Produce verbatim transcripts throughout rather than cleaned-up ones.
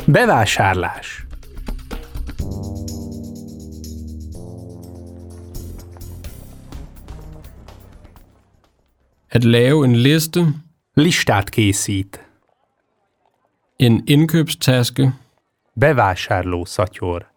Bevásárlás. At lave en liste. Listát készít. En indkøbstaske. Bevásárló szatyor.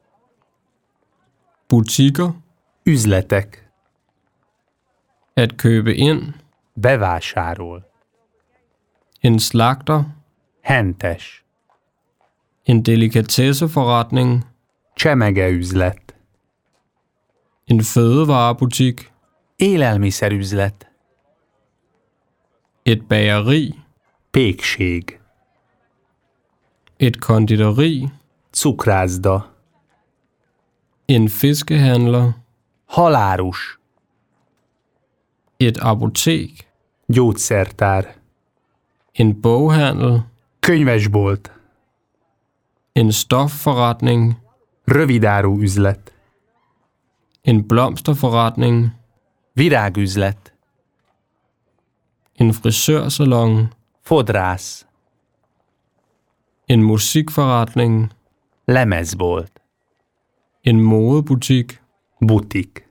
Butikker. Üzletek. At købe ind. Bevásárol. En slagter. Hentes. En delikatesseforretning. Csemegeüzlet. En fødevarebutik. Élelmiszerüzlet. Et bageri. Pékség. Et konditori. Cukrászda. En fiskehandler. Halárus. Et apotek. Gyógyszertár. En boghandel. Könyvesbolt. En stofforretning. Rövidáru üzlet. En blomsterforretning. Virágüzlet. En frisørsalon. Fodrász. En musikforretning. Lemezbolt. En modebutik. Butik.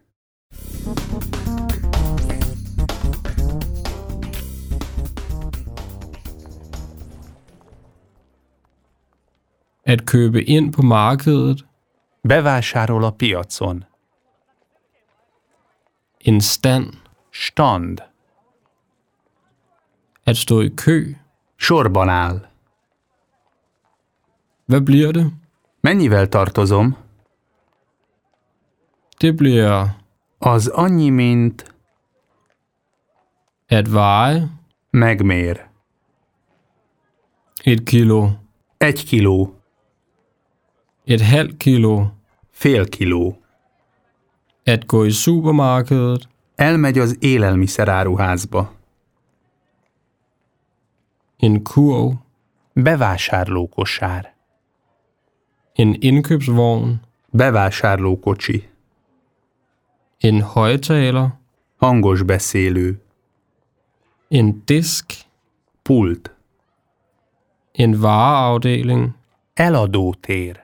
At købe ind på markedet. Bevásárol a piacon. En stand. Stand. At stå i kø. Sorban áll. Hvad bliver det? Mennyivel tartozom? Det bliver Az annyi, mint at veje. megmér. Et kilo. Egy kiló. Et halvt kilo. Fél kiló. At gå i supermarkedet. Elmegy az élelmiszeráruházba. En kurv. Bevásárlókosár. En indkøbsvogn. Bevásárlókocsi. En højtaler. Hangos beszélő. En disk. Pult. En vareafdeling. Eladótér.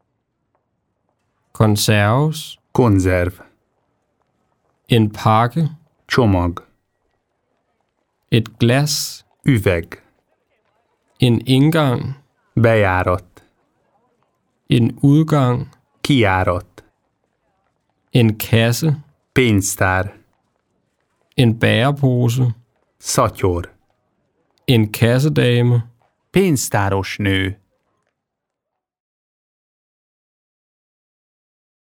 Konserves. Konzerv. En pakke. Csomag. Et glas. Üveg. En indgang. Bejárat. En udgang. Kijárat. En kasse. Pénztár. En bærepose. Szatyor. En kassedame. Pénztáros nő.